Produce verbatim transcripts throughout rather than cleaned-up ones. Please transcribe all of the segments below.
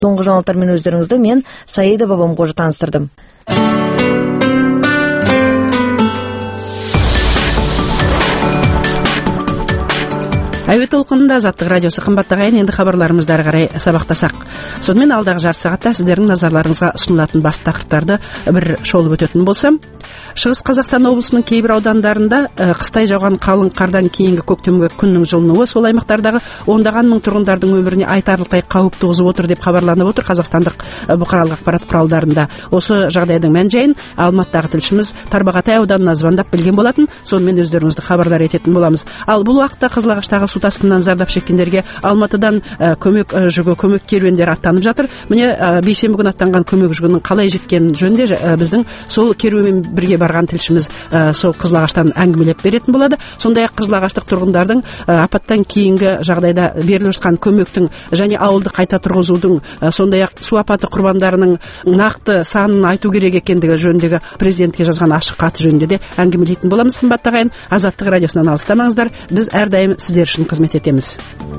Соңғы жаңалықтармен өздеріңізді мен Саида Бабамқожа таныстырдым. Әуе толқынында Азаттық радиосы. Қымбатты ағайын, енді хабарларымызды ары қарай сабақтасақ. Сонымен алдағы жарты сағатта сіздердің назарларыңызға ұсынылатын басты тақырыптарды бір шолып өтетін болсам, Шығыс Қазақстан облысының кейбір аудандарында қыстай жауған қалың қардан кейінгі көктемгі күннің жылынуы сол аймақтардағы ондаған мың тұрғындардың өміріне айтарлықтай қауіп туғызып отыр деп хабарланып отыр қазақстандық бұқаралық ақпарат құралдарында. Осы жағдайдың мән-жайын Алматыдағы тілшіміз Тарбағатай ауданына звондап білген болатын, сонымен өздеріңізді хабардар ететін боламыз. Ал бұл уақытта Қызылағаштағы су тасқынынан зардап шеккендерге Алматыдан ә, көмек ә, жүгі көмек керуендері аттанып жатыр. Міне ә, бейсенбі күні аттанған көмек жүгінің қалай жеткені жөнінде ә, біздің сол керуенмен бірге барған тілшіміз ә, сол Қызылағаштан әңгімелеп беретін болады. Сондай-ақ Қызылағаштық тұрғындардың ә, апаттан кейінгі жағдайда беріліп жатқан көмектің және ауылды қайта тұрғызудың, ә, сондай-ақ су апаты құрбандарының нақты санын айту керек екендігі жөніндегі президентке жазған ашық хаты жөнінде де әңгімелейтін боламыз. Қымбатты ағайын, Азаттық радиосынан алыстамаңыздар. Біз әрдайым сіздер үшін қызмет етеміз.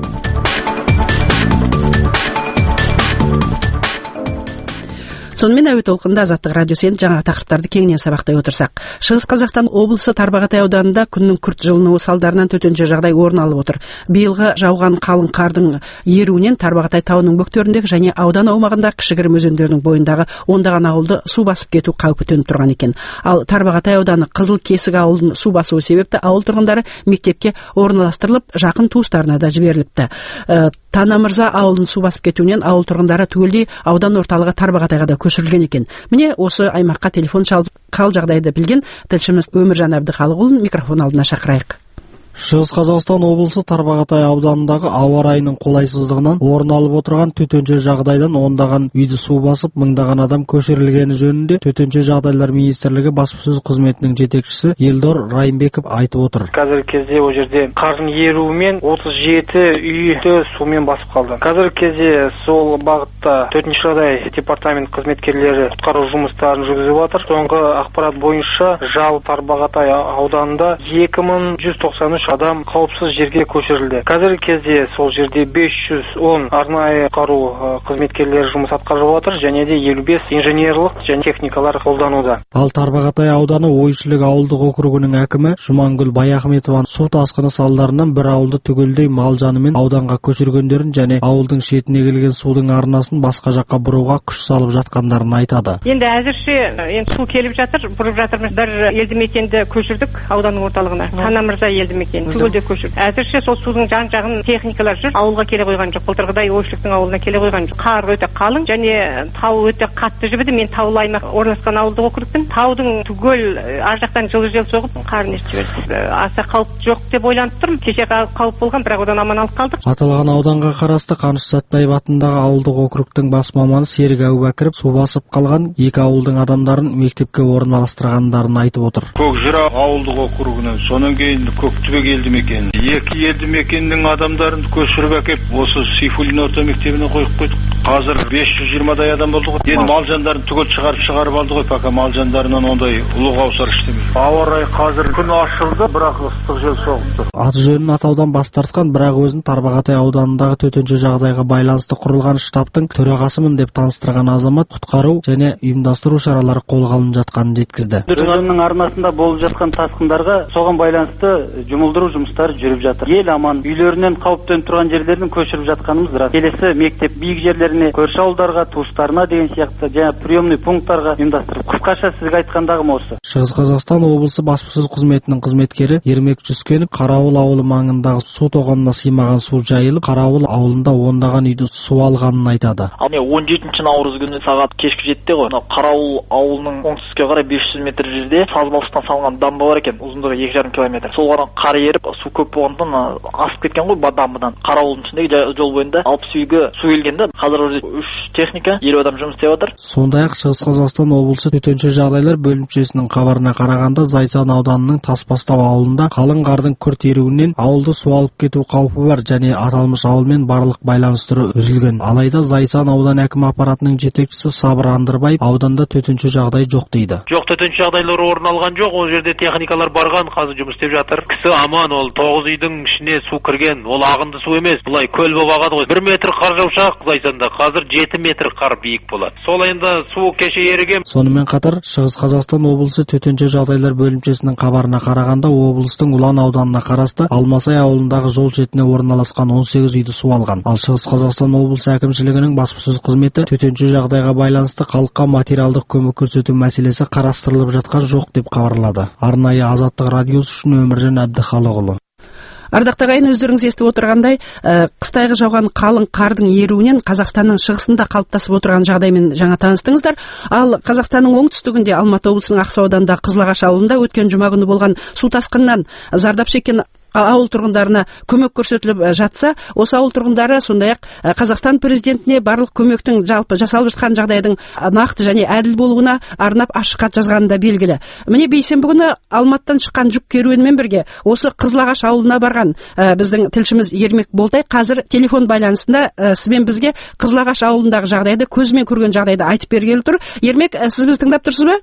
Сонымен әуе толқынында Азаттық радиосы енді жаңа тақырыптарды кеңінен сабақтай отырсақ. Шығыс Қазақстан облысы Тарбағатай ауданында күннің күрт жылынуы салдарынан төтенше жағдай орын алып отыр. Биылғы жауған қалың қардың еруінен Тарбағатай тауының бөктеріндегі және аудан аумағында кішігірім өзендердің бойындағы ондаған ауылды су басып кету қаупі төніп тұрған екен. Ал Тарбағатай ауданы Қызыл Кесік ауылын су басуы себепті ауыл тұрғындары мектепке орналастырылып, жақын туыстарына да жіберіліпті. Ә, Танамырза ауылын су басып кетуінен ауыл тұрғындары түгелдей аудан орталығы Тарбағатайға да көшірілген екен. Міне осы аймаққа телефон шалып қал жағдайды білген тілшіміз Өміржан Әбдіхалықұлын микрофон алдына шақырайық. Шығыс Қазақстан облысы Тарбағатай ауданындағы ауа райының қолайсыздығынан орын алып отырған төтенше жағдайдан ондаған үйді су басып, мыңдаған адам көшірілгені жөнінде төтенше жағдайлар министрлігі баспасөз қызметінің жетекшісі Елдор Райымбеков айтып отыр. Қазіргі кезде ол жерде қардың еруімен отыз жеті үйді сумен басып қалды. Қазіргі кезде сол бағытта төтенше жағдай департамент қызметкерлері құтқару жұмыстарын жүргізіп жатыр. Соңғы ақпарат бойынша жалпы Тарбағатай ауданында екі мың жүз тоқсан үш адам қауіпсіз жерге көшірілді. Қазіргі кезде сол жерде бес жүз он арнайы құтқару қызметкерлері жұмыс атқарып жатыр, және де елу бес инженерлік және техникалар қолдануда. Ал Тарбағатай ауданы Ойшілік ауылдық округінің әкімі Жұмангүл Баяхметова су тасқыны салдарынан бір ауылды түгелдей мал жанымен ауданға көшіргендерін және ауылдың шетіне келген судың арнасын басқа жаққа бұруға күш салып жатқандарын айтады. Енді әзірше енді су келіп жатыр, бұрып жатырмыз. Бір елді мекенді көшірдік ауданның орталығына. Танамырза елді мекен. Түгелде көшірді. Әзірше сол судың жан-жағын техникалар жүр. Ауылға келе қойған жоқ. Былтырғыдай Ойшіліктің ауылына келе қойған жоқ. Қар өте қалың және тау өте қатты жібіді. Мен таулы аймақ орналасқан ауылдық округпін. Таудың түгел ар жақтан жылы жел соғып қарын ертіп жіберді. Аса қауіп жоқ деп ойланып тұрмын. Кеше қауіп болған, бірақ одан аман алып қалдық. Аталған ауданға қарасты Қаныш Сәтбаев атындағы ауылдық округтың бас маманы Серік Әубәкіров су басып қалған екі ауылдың адамдарын мектепке орналастырғандарын айтып отыр. Көкжыра ауылдық округінен, содан кейін Көктөбе елді мекен. Екі елді мекеннің адамдарын көшіріп әкеп, осы Сейфуллин орта мектебіне қойып қойдық. Қазір бес жүз жиырмадай адам болды ғой. Енді мал жандарын түгел шығарып шығарып алды ғой, пока мал жандарынан ондай ұлы қаусар іштемейді. Ауа райы қазір күн ашылды, бірақ ыстық жел соғып тұр. Аты жөнін атаудан бас тартқан, бірақ өзін Тарбағатай ауданындағы төтенше жағдайға байланысты құрылған штабтың төрағасымын деп таныстырған азамат құтқару және ұйымдастыру шаралары қолға алынып жатқанын жеткізді. Өзінің арнасында болып жатқан тасқындарға соған байланысты жұмылдыру жұмыстары жүріп жатыр. Ел аман, үйлерінен қауіптеніп тұрған жерлердің көшіріп жатқанымыз рас. Келесі мектеп биік жерлеріне, көрші ауылдарға, туыстарына деген сияқты жаңа приемный пункттарға ұйымдастырып. Қысқаша сізге айтқандағым осы. Шығыс Қазақстан облысы баспасөз қызметінің қызметкері Ермек Жүскенов Қарауыл ауылы маңындағы су тоғанына сыймаған су жайылып, Қарауыл ауылында ондаған үйді су алғанын айтады. Ал он жетінші наурыз күні сағат кешкі жетіде ғой. Қарауыл ауылының оңтүстікке қарай бес жүз метр жерде сазбалықтан салынған дамба бар екен, ұзындығы екі жарым километр. Солған қар еріп, су көп болғандықтан асып кеткен ғой дамбадан. Қарауылдың ішіндегі жол бойында алпыс үйге су келгенде, қазір үш техника, елу адам жұмыс істеп жатыр. Сондай-ақ Шығыс Қазақстан облысы төтенше жағдайлар бөлімшесінің хабарына караганда, Зайсан ауданының Тасбастау ауылында калың кардын күрт эриүүнөн ауылды суу алып кетүү каупи бар және аталмыш ауыл менен барлык байланыштары үзүлгөн. Алайда Зайсан аудан әким аппаратынын жетекчиси Сабыр Андырбаев ауданда төтөнчө жагдай жок дейди. Жок, төтөнчө жагдайлар орун алган жок. Ол жерде техникалар барган, азыр жумуш иштеп жатыр. Кisi аман, ол тогуз үйдүн ичине суу кирген. Ол агынды суу эмес, булай көл болуп агат го. бир метр кар жаушак Зайсанда, азыр жети метр кар бийик болот. Сол айында суу кеше эриген. Сонымен катар, Чыгыс Казакстан облусу төтөнчө жагдайлар бөлүмчесинин кабарына караганда, облустун Улан ауданына карасты Алмасай ауылындагы жол четине орналаскан он сегиз үйдү суу алган. Ал Чыгыс Казакстан облусу әкимчилигинин баспасөз кызмети төтөнчө жагдайга байланыштуу калкка материалдык көмөк көрсөтүү маселеси караштырылып жаткан жок деп кабарлады. Арнайы Азаттык радиосу үчүн Өмүржан Абдыхалыгулу. Ардактуу агайын, өздөрүңүз эстип отургандай, кыстайгы жауган калың кардын эриүүнөн Казакстандын чыгысында калыптасып отурган жагдай менен жаңа тааныстыңыздар. Ал Казакстандын оңтүстүгүндө Алматы облусунун Аксу ауданындагы Кызыл Агаш ауылында өткөн жума күнү болгон суу ташкынынан зардап шеккен ауыл тургундарына көмөк көрсөтүлүп жатса, осы ауыл тургундары сондай ак Казакстан президентине барлык көмөктүн жалпы жасалып жаткан жагдайдын накты және адил болууна арнап ачык кат жазганы да белгилүү. Міне бейсенбі күнү Алматтан чыккан жүк керуени менен бирге осы Кызыл Агаш ауылуна барган биздин тилчимиз Ермек Болтай азыр телефон байланысында сиз менен бизге Кызыл Агаш ауылундагы жагдайды, көзү менен көргөн жагдайды айтып бергеле тур. Ермек, сиз бизди тыңдап турсузбу?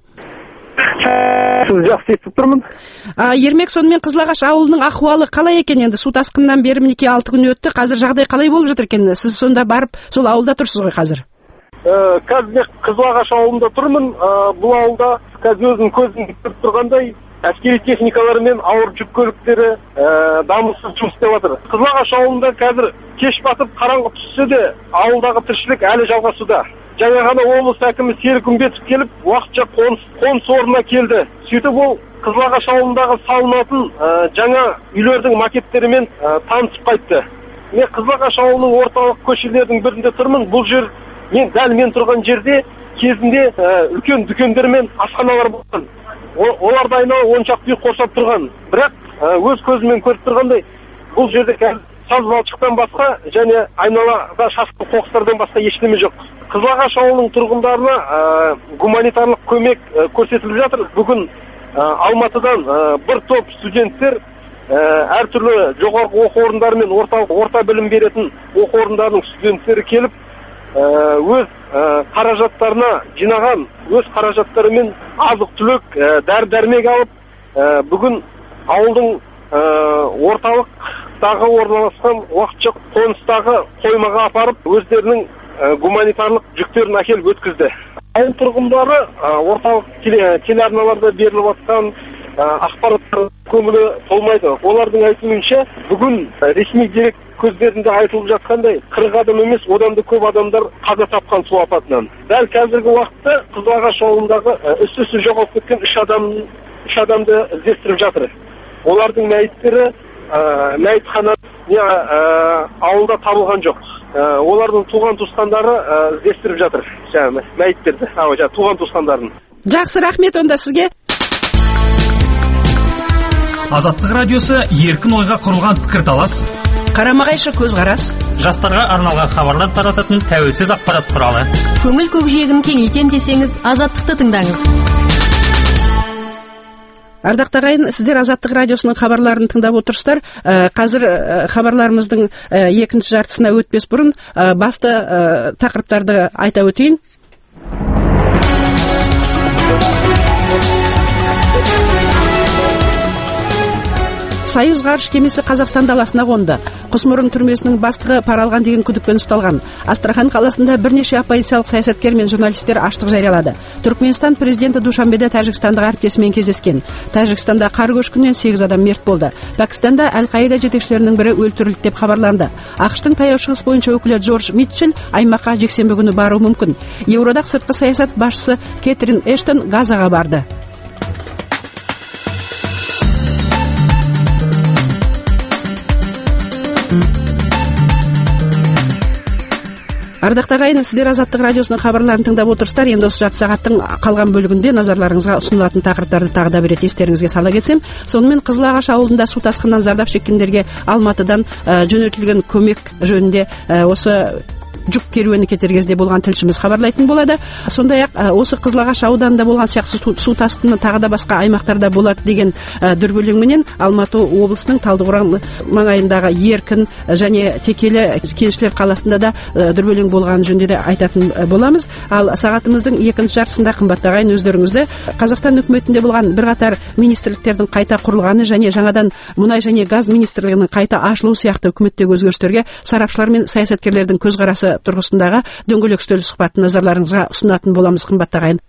Сіз жақсы естіп тұрмын. Ермек, сонымен Кызыл Агаш ауылының ахуалы қалай екен? Енді су тасқынынан бері мінекей алты күн өтті. Қазір жағдай қалай болып жатыр екен? Сіз сонда барып сол ауылда тұрсыз ғой қазір? Қазір Кызыл Агаш ауылында тұрмын. Бұл ауылда қазір өзім көзім көріп тұрғандай әскери техникалары мен ауыр жүк көліктері дамылсыз жұмыс істеп жатыр. Кызыл Агаш ауылында қазір кеш батып қараңғы түссе де ауылдағы тіршілік әлі жалғасуда. Жаңа ғана облыс әкімі Серік Үмбетов келіп, уақытша қоныс, қоныс орнына келді. Сөйтіп ол Кызыл Агаш ауылындағы салынатын жаңа үйлердің макеттерімен танысып қайтты. Мен Кызыл Агаш ауылының орталық көшелердің бірінде тұрмын. Бұл жер, мен дәл мен тұрған жерде кезінде үлкен дүкендер мен асханалар болған. Оларды айнала он шақты үй қоршап тұрған. Бірақ өз көзімен көріп тұрғандай, бұл жерде саз балшықтан басқа және айналада шашқан қоқыстардан басқа ештеме жоқ. Кызыл Агаш ауылының тұрғындарына гуманитарлық көмек көрсетіліп жатыр. Бүгін Алматыдан бір топ студенттер әртүрлі жоғарғы оқу орындары мен орта білім беретін оқу орындарының студенттері келіп, өз қаражаттарына жинаған, өз қаражаттарымен азық-түлік, дәрі-дәрмек алып, бүгін ауылдың орталықтағы орналасқан уақытша қоныстағы қоймаға апарып, өздерінің гуманитарлық жүктерін әкеліп өткізді. Ауыл тұрғындары орталық телеарналарда беріліп жатқан ақпараттар көңілі толмайды. Олардың айтуынша, бүгін ресми дерек көздерінде айтылып жатқандай, қырық адам емес, одан да көп адамдар қаза тапқан су апатынан. Дәл қазіргі уақытта Кызыл Агаш ауылындағы із-түзсіз жоғалып кеткен үш адам, үш адамды іздестіріп жатыр. Олардың мәйіттері мәйітхана ауылда табылған жоқ. Олардың туған туысқандары іздестіріп жатыр. Жаңа мәйіттерді, туған туысқандарын. Жақсы, рахмет онда сізге. Азаттық радиосы еркін ойға құрылған пікірталас, қарама-қайшы көзқарас, жастарға арналған хабарлар тарататын тәуелсіз ақпарат құралы. Көңіл көкжиегін кеңейтем десеңіз, Азаттықты тыңдаңыз. Ардактуу агайын, сиздер Азаттык радиосунун хабарларын тыңдап отурсуздар. Казыр хабарларыбыздын экинчи жартысына өтпес бурун басты такырыптарды айта өтөйүн. Союз ғарыш кемесі Қазақстан даласына қонды. Құсмұрын түрмесінің бастығы пара алған деген күдікпен ұсталған. Астрахан қаласында бірнеше оппозициялық саясаткер мен журналистер аштық жариялады. Түркменстан президенті Душанбеде Тәжікстандық әріптесімен кездескен. Тәжікстанда қар көшкінінен сегиз адам мерт болды. Пакистанда Әл-Қаида жетекшілерінің бірі өлтірілді деп хабарланды. ақш-тың таяу шығыс бойынша өкілі Джордж Митчелл аймаққа жексенбі күні баруы мүмкін. Еуроодақ сыртқы саясат басшысы Кэтрин Эштон Газаға барды. Ардактуу агайын, сиздер Азаттык радиосунун хабарларын тыңдап отурсуздар. Енді осы жарты сағаттың қалған бөлігінде назарларыңызға ұсынылатын тақырыптарды тағы да бір рет естеріңізге сала кетсем, сонымен Кызыл Агаш ауылында су тасқынынан зардап шеккендерге Алматыдан жөнелтілген көмек жөнінде осы жүк керуені кетер кезде болған тілшіміз хабарлайтын болады. Сондай-ақ осы Қызылағаш ауданында болған сияқты су тасқыны тағы да басқа аймақтарда болады деген дүрбелеңменен Алматы облысының Талдықорған маңайындағы Еркін және Текелі кеншілер қаласында да дүрбелең болған жөнінде де айтатын боламыз. Ал сағатымыздың екінші жартысында қымбатты ағайын, өздеріңізді Қазақстан үкіметінде болған бірқатар министрліктердің қайта құрылғаны және жаңадан мұнай және газ министрлігінің қайта ашылу сияқты үкіметтегі өзгерістерге сарапшылар мен саясаткерлердің көзқарасы тұрғысындағы дөңгелек үстел сұхбатын назарларыңызға ұсынатын боламыз, қымбатты ағайын.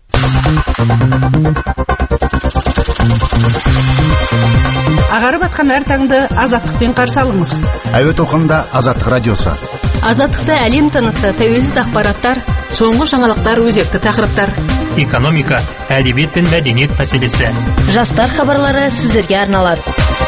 Ағарып атқан әр таңды азаттықпен қарсы алыңыз. Әуе толқынында Азаттық радиосы. Азаттықта әлем тынысы, тәуелсіз ақпараттар, соңғы жаңалықтар, өзекті тақырыптар. Экономика, әдебиет пен мәдениет мәселесі. Жастар хабарлары сіздерге арналады.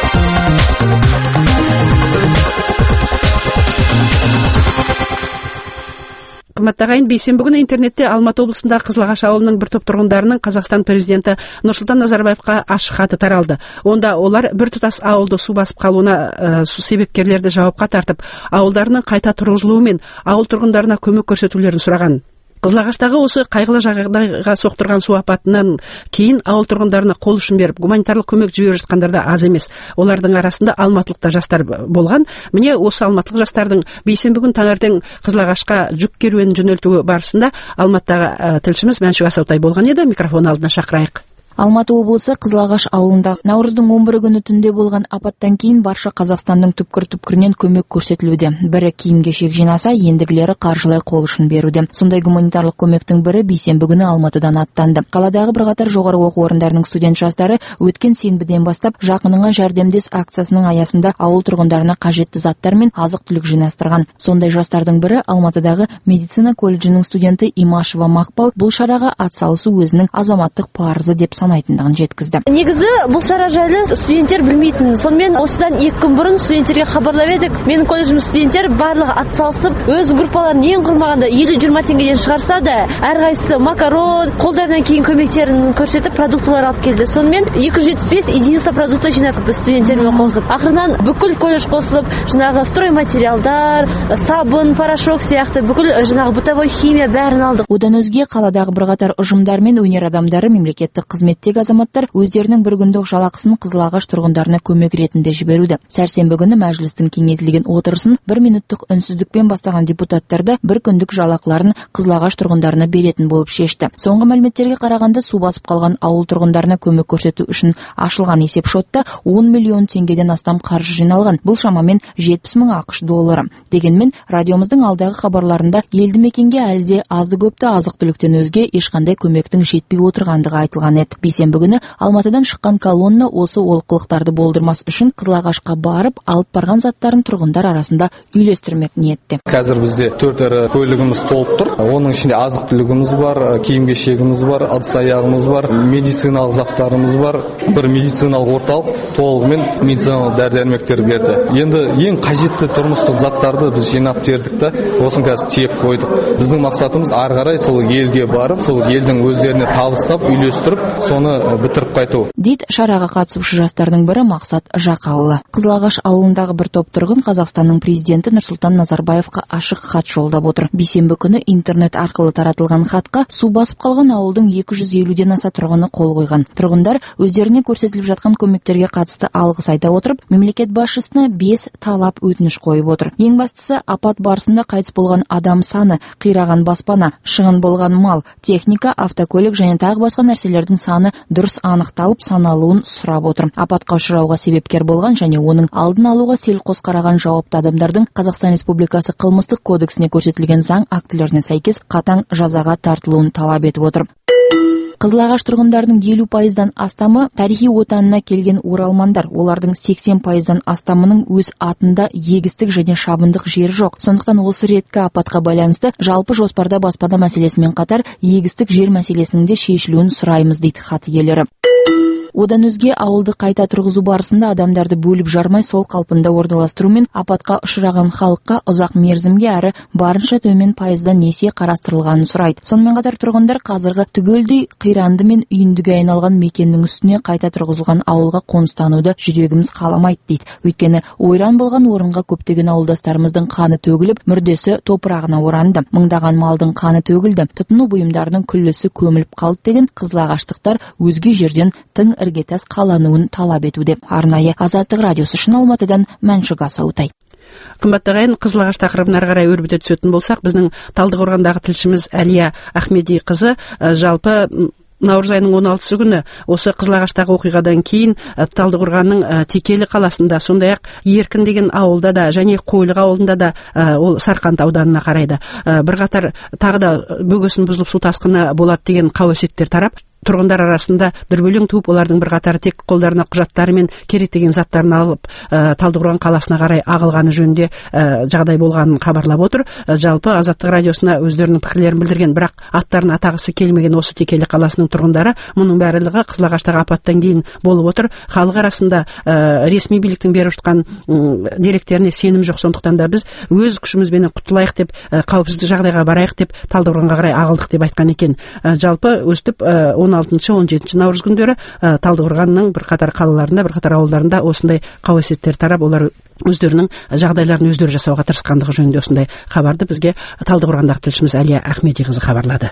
Қымбатты ағайын, бейсенбі күні интернетте Алматы облысында Қызылағаш ауылының бір топ тұрғындарының Қазақстан президенті Нұрсұлтан Назарбаевқа ашық хаты таралды. Онда олар біртұтас ауылды су басып қалуына ә, су себепкерлерді жауапқа тартып, ауылдарының қайта тұрғызылуы мен ауыл тұрғындарына көмек көрсетулерін сұраған. Қызылағаштағы осы қайғылы жағдайға соқтырған су апатынан кейін ауыл тұрғындарына қол ұшын беріп, гуманитарлық көмек жіберіп жатқандар да аз емес. Олардың арасында алматылықта жастар болған. Міне осы алматылық жастардың бейсенбі күн таңертең Қызылағашқа жүк керуенін жөнелтуі барысында Алматыдағы тілшіміз Мәншүк Асаутай болған еді. Микрофон алдына шақырайық. Алматы облысы Қызылағаш ауылында наурыздың он бірі күні түнде болған апаттан кейін барша Қазақстанның түпкір-түпкірінен көмек көрсетілуде. Бірі киім-кешек жинаса, ендігілері қаржылай қол ұшын беруде. Сондай гуманитарлық көмектің бірі бейсенбі күні Алматыдан аттанды. Қаладағы бірқатар жоғары оқу орындарының студент жастары өткен сенбіден бастап жақыныңа жәрдемдес акциясының аясында ауыл тұрғындарына қажетті заттар мен азық-түлік жинастырған. Сондай жастардың бірі Алматыдағы медицина колледжінің студенті Имашева Мақпал бұл шараға атсалысу өзінің азаматтық парызы деп санайтындығын жеткізді. Негізі бұл шара жайлы студенттер білмейтін. Сонымен осыдан екі күн бұрын студенттерге хабарлап едік. Менің колледжіміз студенттер барлығы атсалысып, өз группаларын ең құрмағанда елу жиырма теңгеден шығарса да, әрқайсысы макарон, қолдарынан кейін көмектерін көрсетіп, продуктылар алып келді. Сонымен екі жүз жетпіс бес единица продукты жинадық біз студенттермен қосылып. Ақырынан бүкіл колледж қосылып, жаңағы стройматериалдар, сабын, порошок сияқты бүкіл жаңағы бытовой химия бәрін алдық. Одан өзге қаладағы бірқатар ұжымдар мен өнер адамдары, мемлекеттік қызметтегі азаматтар өздерінің бір күндік жалақысын Қызылағаш тұрғындарына көмек ретінде жіберуде. Сәрсенбі күні мәжілістің кеңейтілген отырысын бір минуттық үнсіздікпен бастаған депутаттарды бір күндік жалақыларын Қызылағаш тұрғындарына беретін болып шешті. Соңғы мәліметтерге қарағанда су басып қалған ауыл тұрғындарына көмек көрсету үшін ашылған есепшотта он миллион теңгеден астам қаржы жиналған. Бұл шамамен жетпіс мың ақш доллары. Дегенмен радиомыздың алдағы хабарларында елді мекенге әлде азды көпті азық-түліктен өзге ешқандай көмектің жетпей отырғандығы айтылған еді. Бейсенбі күні Алматыдан шыққан колонна осы олқылықтарды болдырмас үшін Қызылағашқа барып, алып барған заттарын тұрғындар арасында үйлестірмек ниетте. Қазір бізде төрт ірі көлігіміз толып тұр. Оның ішінде азық-түлігіміз бар, киім-кешегіміз бар, ыдыс-аяғымыз бар, медициналық заттарымыз бар. Бір медициналық орталық толығымен медициналық дәрі-дәрмектер берді. Енді ең қажетті тұрмыстық заттарды біз жинап бердік та, осын қазір тиеп қойдық. Біздің мақсатымыз ары қарай сол елге барып, сол елдің өздеріне табыстап, үйлестіріп, соны бітіріп қайту. Дейді шараға қатысушы жастардың бірі Мақсат Жақаулы. Қызылағаш ауылындағы бір топ тұрғын Қазақстанның президенті Нұрсұлтан Назарбаевқа ашық хат жолдап отыр. Бейсенбі күні интернет арқылы таратылған хатқа су басып қалған ауылдың екі жүз елуден аса тұрғыны қол қойған. Тұрғындар өздеріне көрсетіліп жатқан көмектерге қатысты алғыс айта отырып, мемлекет басшысына бес талап өтініш қойып отыр. Ең бастысы, апат барысында қайтыс болған адам саны, қираған баспана, шығын болған мал, техника, автокөлік және тағы басқа нәрселердің саны дұрыс анықталып саналуын сұрап отыр. Апатқа ұшырауға себепкер болған және оның алдын алуға селқос қараған жауапты адамдардың Қазақстан Республикасы қылмыстық кодексіне көрсетілген заң актілеріне сәйкес қатаң жазаға тартылуын талап етіп отыр. Қызылағаш тұрғындарының елу пайыздан астамы тарихи отанына келген оралмандар. Олардың сексен пайыздан астамының өз атында егістік және шабындық жері жоқ. Сондықтан осы реткі апатқа байланысты жалпы жоспарда баспана мәселесімен қатар егістік жер мәселесінің де шешілуін сұраймыз дейді хат иелері. Одан өзге ауылды қайта тұрғызу барысында адамдарды бөліп жармай сол қалпында орналастыру мен апатқа ұшыраған халыққа ұзақ мерзімге әрі барынша төмен пайызда несие қарастырылғанын сұрайды. Сонымен қатар тұрғындар қазіргі түгелдей қиранды мен үйіндіге айналған мекеннің үстіне қайта тұрғызылған ауылға қоныстануды жүрегіміз қаламайды дейді. Өйткені ойран болған орынға көптеген ауылдастарымыздың қаны төгіліп, мүрдесі топырағына оранды. Мыңдаған малдың қаны төгілді. Тұтыну бұйымдарының күллісі көміліп қалды деген қызылағаштықтар өзге жерден тың іргетас қалануын талап етуде. Арнайы Азаттық радиосы үшін Алматыдан Мәншүк Асаутай. Қымбатты ағайын, Қызылағаш тақырыбына ары қарай өрбіте түсетін болсақ, біздің Талдықорғандағы тілшіміз Әлия Ахмеди қызы жалпы наурыз айының он алтысы күні осы Қызылағаштағы оқиғадан кейін Талдықорғанның Текелі қаласында, сондай-ақ Еркін деген ауылда да және Қойлық ауылында да, ол Сарқанд ауданына қарайды, бірқатар тағы да бөгесін бұзылып су тасқыны болады деген қауесеттер тарап, тұрғындар арасында дүрбелең туып, олардың бірқатары тек қолдарына құжаттары мен керек деген заттарын алып Талдықорған қаласына қарай ағылғаны жөнінде жағдай болғанын хабарлап отыр. Жалпы Азаттық радиосына өздерінің пікірлерін білдірген, бірақ аттарын атағысы келмеген осы Текелі қаласының тұрғындары мұның барлығы Қызылағаштағы апаттан кейін болып отыр. Халық арасында ресми биліктің беріп жатқан деректеріне сенім жоқ, сондықтан да біз өз күшімізбен құтылайық деп, қауіпсіз жағдайға барайық деп Талдықорғанға қарай ағылдық деп айтқан екен. Жалпы өстіп он алтыншы он жетінші наурыз күндері Талдықорғанның бірқатар қалаларында, бірқатар ауылдарында осындай қауесеттер тарап, олар өздерінің жағдайларын өздері жасауға тырысқандығы жөнінде осындай хабарды бізге Талдықорғандағы тілшіміз Әлия Ахмеди қызы хабарлады.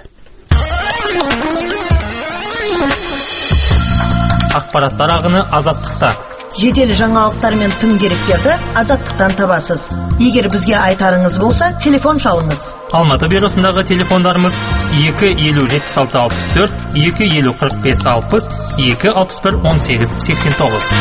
Ақпараттар ағыны Азаттықта. Жедел жаңалықтар мен тың деректерді Азаттықтан табасыз. Егер бізге айтарыңыз болса, телефон шалыңыз. Алматы бюросындағы телефондарымыз екі елу жетпіс алты алпыс төрт, екі елу қырық бес алпыс, екі алпыс бір он сегіз сексен тоғыз.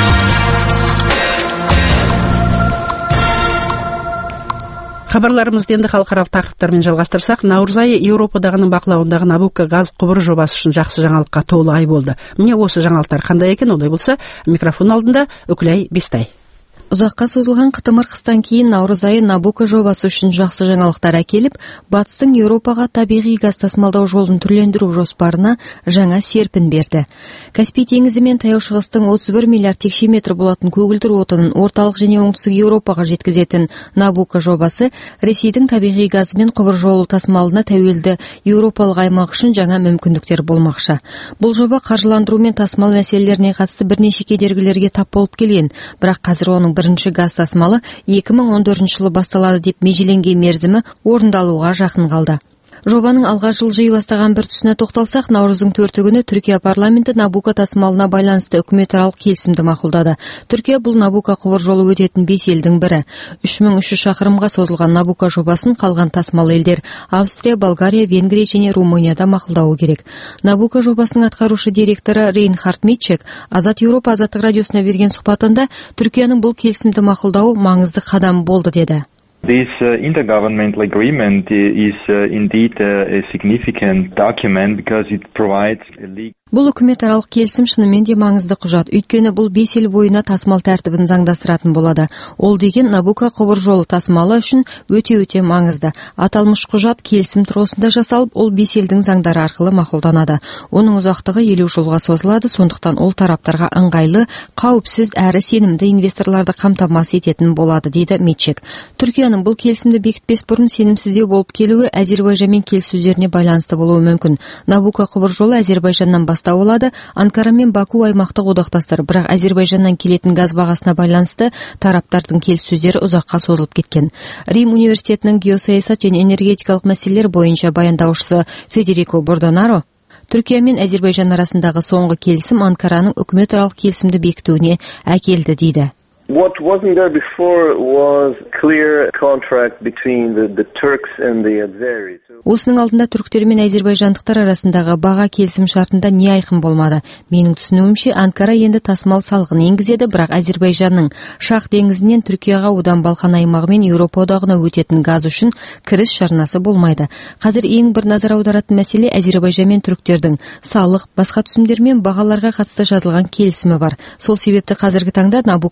Хабарларымызды енді халықаралық тақырыптармен жалғастырсақ, наурыз айы Еуропадағының бақылауындағы Набука газ құбыры жобасы үшін жақсы жаңалыққа толы ай болды. Міне осы жаңалықтар қандай екен? Олай болса, микрофон алдында Үкілай Бестай. Ұзаққа созылған қытымыр қыстан кейін наурыз айы Набука жобасы үшін жақсы жаңалықтар әкеліп, батыстың Еуропаға табиғи газ тасымалдау жолын түрлендіру жоспарына жаңа серпін берді. Каспий теңізі мен Таяу Шығыстың отыз бір миллиард текше метр болатын көгілдір отынын орталық және оңтүстік Еуропаға жеткізетін Набука жобасы Ресейдің табиғи газы мен құбыр жолы тасымалына тәуелді еуропалық аймақ үшін жаңа мүмкіндіктер болмақшы. Бұл жоба қаржыландыру мен тасымал мәселелеріне қатысты бірнеше кедергілерге тап болып келген, бірақ қазір оның бірінші газ тасымалы екі мың он төртінші жылы басталады деп межеленген мерзімі орындалуға жақын қалды. Жобаның алға жылжи бастаған бір тұсына тоқталсақ, наурыздың төрті күні Түркия парламенті Набука тасымалына байланысты үкіметаралық келісімді мақұлдады. Түркия бұл Набука құбыр жолы өтетін бес елдің бірі. үш мың үш жүз шақырымға созылған Набука жобасын қалған тасымал елдер Австрия, Болгария, Венгрия және Румынияда мақұлдауы керек. Набука жобасының атқарушы директоры Рейнхард Митчек Азат Еуропа Азаттық радиосына берген сұхбатында Түркияның бұл келісімді мақұлдауы маңызды қадам болды деді. This uh, intergovernmental agreement is uh, indeed uh, a significant document because it provides a legal. Бұл үкіметаралық келісім шынымен де маңызды құжат, өйткені бұл бес ел бойына тасымал тәртібін заңдастыратын болады. Ол деген Набука құбыр жолы тасымалы үшін өте-өте маңызды. Аталмыш құжат келісім тұрғысында жасалып, ол бес елдің заңдары арқылы мақұлданады. Оның ұзақтығы елу жылға созылады, сондықтан ол тараптарға ыңғайлы, қауіпсіз әрі сенімді инвесторларды қамтамасыз ететін болады, дейді Митчек. Түркияның бұл келісімді бекітпес бұрын сенімсіздеу болып келуі Әзербайжанмен келіссөздеріне байланысты болуы мүмкін. Набука құбыр жолы Әзербайжаннан басталады. Болады. Анкара мен Баку аймақтық одақтастар, бірақ Әзербайжаннан келетін газ бағасына байланысты тараптардың келіссөздері ұзаққа созылып кеткен. Рим университетінің геосаясат және энергетикалық мәселелер бойынша баяндаушысы Федерико Бордонаро Түркия мен Әзербайжан арасындағы соңғы келісім Анкараның үкіметаралық келісімді бекітуіне әкелді дейді. What wasn't there before was clear contract between the, the Turks and the Azeris. Осының алдында түріктер мен әзербайжандықтар арасындағы баға келісім шартында не айқын болмады. Менің түсінуімше, Анкара енді тасымал салығын енгізеді, бірақ Әзербайжанның Шах деңізінен Түркияға одан Балқан аймағы мен Еуропа одағына өтетін газ үшін кіріс жарнасы болмайды. Қазір ең бір назар аударатын мәселе Әзербайжан мен түріктердің салық, басқа түсімдер мен бағаларға қатысты жазылған келісімі бар. Сол себепті қазіргі таңда Набука жобасы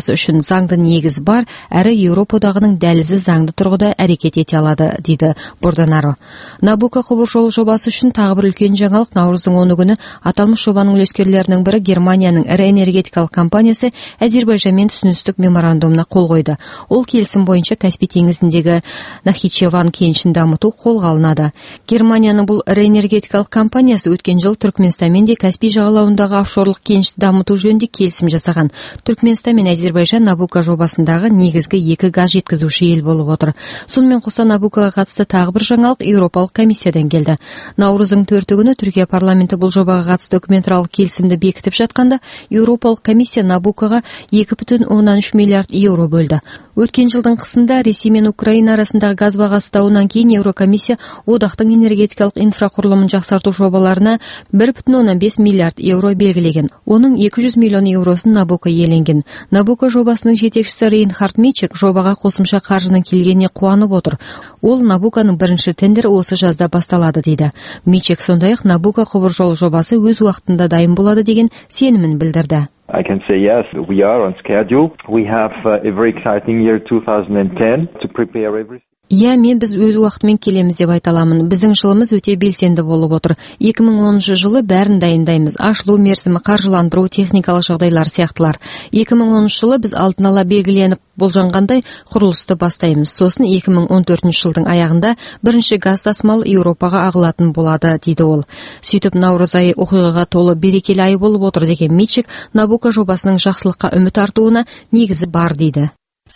жобасы үшін заңды негіз бар, әрі Еуропа одағының дәлізі заңды тұрғыда әрекет ете алады, дейді Борданaro. Набуко құбыр жолы жобасы үшін тағы бір үлкен жаңалық наурыздың оны күні аталмыш жобаның үлескерлерінің бірі Германияның ірі энергетикалық компаниясы Әзербайжанмен түсіністік меморандумына қол қойды. Ол келісім бойынша Каспий теңізіндегі Нахичеван кенішін дамыту қолға алынады. Германияның бұл ірі энергетикалық компаниясы өткен жыл Түркменстанмен де Каспий жағалауындағы офшорлық кенішті дамыту жөнінде келісім жасаған. Түркменстан мен Әзербайжан Набуко жобасындағы негізгі екі газ жеткізуші ел болып отыр. Сонымен қоса Набукоға қатысты тағы бір жаңалық Еуропалық комиссиядан келді. Наурыздың төрті күні Түркия парламенті бұл жобаға қатысты үкіметаралық келісімді бекітіп жатқанда, Еуропалық комиссия Набукоға екі бүтін оннан үш миллиард еуро бөлді. Өткен жылдың қысында Ресей мен Украина арасындағы газ бағасы дауынан кейін Еурокомиссия одақтың энергетикалық инфрақұрылымын жақсарту жобаларына бір бүтін оннан бес миллиард еуро белгілеген. Оның екі жүз миллион еуросын Набуко иеленген. Набуко жобасының жетекшісі Рейнхард Мичек жобаға қосымша қаржының келгеніне қуанып отыр. Ол Набуконың бірінші тендері осы жазда басталады дейді. Мичек сондай-ақ Набуко құбыр жол жобасы өз уақытында дайын болады деген сенімін білдірді. I can say yes, we are on schedule. We have uh, a very exciting year two thousand ten to prepare everything. Иә, мен біз өз уақытымен келеміз деп айта аламын. Біздің жылымыз өте белсенді болып отыр. екі мың оныншы жылы бәрін дайындаймыз. Ашылу мерзімі, қаржыландыру, техникалық жағдайлар сияқтылар. екі мың оныншы жылы біз алдын ала белгіленіп болжанғандай құрылысты бастаймыз. Сосын екі мың он төртінші жылдың аяғында бірінші газ тасымалы Еуропаға ағылатын болады, дейді ол. Сөйтіп наурыз айы оқиғаға толы берекелі ай болып отыр деген Мичек Набуко жобасының жақсылыққа үміт артуына негізі бар дейді.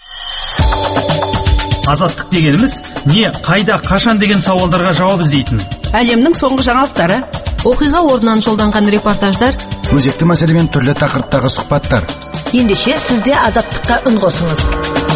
Азаттық дегеніміз не, қайда, қашан деген сауалдарға жауап іздейтін. Әлемнің соңғы жаңалықтары, оқиға орнынан жолданған репортаждар, өзекті мәселемен түрлі тақырыптағы сұхбаттар. Ендеше сізде азаттыққа үн қосыңыз.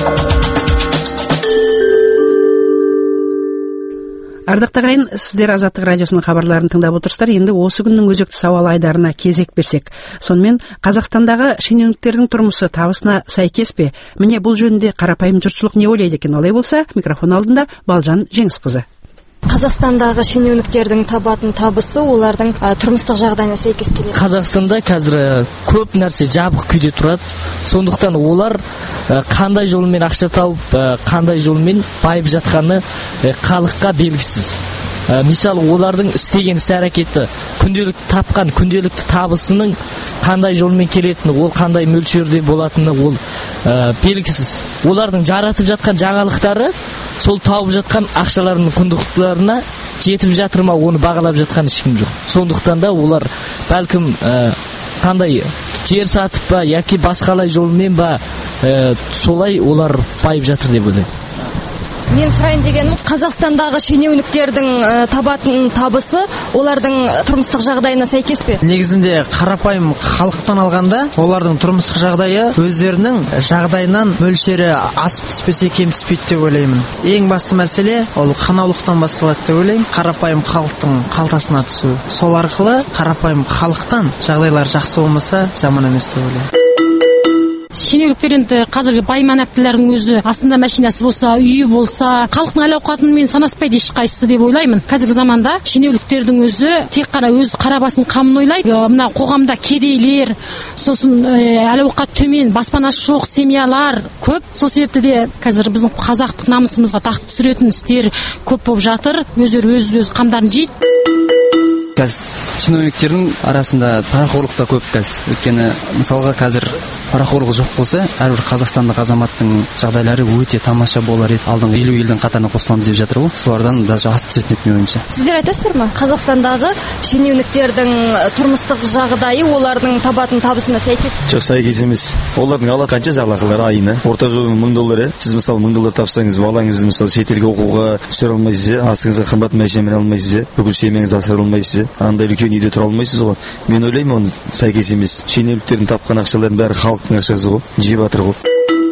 Ардақтар ағайын, сіздер Азаттық радиосының хабарларын тыңдап отырсыздар. Енді осы күннің өзекті сауал айдарына кезек берсек. Сонымен Қазақстандағы шенеуніктердің тұрмысы табысына сәйкес пе? Міне бұл жөнінде қарапайым жұртшылық не ойлайды екен? Олай болса, микрофон алдында Балжан Жеңісқызы. Қазақстандағы шенеуніктердің табатын табысы олардың ә, тұрмыстық жағдайына сәйкес келеді. Қазақстанда қазір көп нәрсе жабық күйде тұрады. Сондықтан олар ә, қандай жолмен ақша тауып, ә, қандай жолмен байып жатқаны ә, халыққа белгісіз. Ә, мысалы, олардың істеген іс-әрекеті, күнделікті тапқан күнделікті табысының қандай жолмен келетіні, ол қандай мөлшерде болатыны ол ә, белгісіз. Олардың жаратып жатқан жаңалықтары сол тауып жатқан ақшаларының құндылықтарына жетіп жатыр ма, оны бағалап жатқан ешкім жоқ. Сондықтан да олар бәлкім ә, қандай жер сатып па, яки басқалай жолмен ба, ә, солай олар байып жатыр деп ойлаймын. Мен сұрайын дегенім, Қазақстандағы шенеуніктердің ә, табатын табысы олардың тұрмыстық жағдайына сәйкес пе? Негізінде қарапайым халықтан алғанда, олардың тұрмыстық жағдайы өздерінің жағдайынан мөлшері асып түспесе кем түспейді деп ойлаймын. Ең басты мәселе ол қанаулықтан басталады деп ойлаймын. Қарапайым халықтың қалтасына түсу. Сол арқылы қарапайым халықтан жағдайлар жақсы болмаса жаман емес деп ойлаймын. Шенеуніктер енді қазіргі байман әптілердің өзі астында машинасы болса, үйі болса, халықтың әл-ауқатымен санаспайды ешқайсысы деп ойлаймын. Қазіргі заманда шенеуніктердің өзі тек қана өз қарабасын қамын ойлайды. Мына қоғамда кедейлер, сосын әл-ауқат төмен, баспанасы жоқ семьялар көп. Сол себепті де қазір біздің қазақтық намысымызға тақ түсіретін істер көп болып жатыр. Өздері өз-өз қамдарын жейді. Қазір чиновниктердің арасында парақорлық та көп қазір. Өйткені мысалға қазір парақорлық жоқ болса, әрбір қазақстандық азаматтың жағдайлары өте тамаша болар еді. Алдыңғы елу елдің қатарына қосыламыз деп жатыр ғой. Солардан даже асып түсетін еді меніңше. Сіздер айтасыздар ма? Қазақстандағы шенеуніктердің тұрмыстық жағдайы олардың табатын табысына сәйкес? Жоқ, сәйкес емес. Олардың ала қанша жалақылары айына? Орта жолы мың доллар. Сіз мысалы мың доллар тапсаңыз, балаңызды мысалы шетелге оқуға түсіре алмайсыз, астыңызға қымбат машинамен алмайсыз, бүкіл семьяңызды асыра алмайсыз. Андай үлкен үйде тұра алмайсыз ғой. Мен ойлаймын, оны сәйкес емес. Шенеуніктердің тапқан ақшаларын бәрі халықтың ақшасы ғой, жеп жатыр ғой.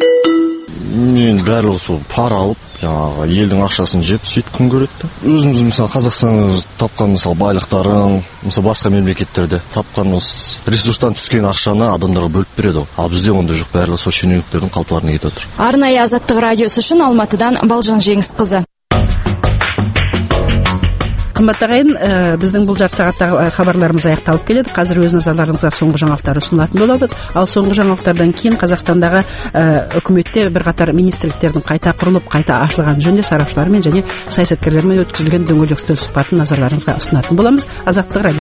Мен барлығы сол пара алып, жаңағы елдің ақшасын жеп, сөйтіп күн көреді. Өзіміз мысалы Қазақстанда тапқан мысалы байлықтарын, мысалы басқа мемлекеттерде тапқан осы ресурстан түскен ақшаны адамдарға бөліп береді. Ал бізде ондай жоқ, барлығы сол шенеуніктердің қалталарына кетіп отыр. Арнайы Азаттық радиосы үшін Алматыдан Балжан Жеңісқызы. Кымбат агайын, биздин бул жарты сааттагы кабарларыбыз аякталып келет. Азыр өз назарларыңызга соңку жаңылыктар ұсынылатын болот. Ал соңку жаңылыктардан кийин Казакстандагы өкмөттө бир катар министрликтердин кайта курулуп, кайта ачылганы жөнүндө сарапчылар менен және саясаткерлер менен өткүзүлгөн дөңгөлөк стөл сухбатын назарларыңызга ұсынатын боламыз. Азаттык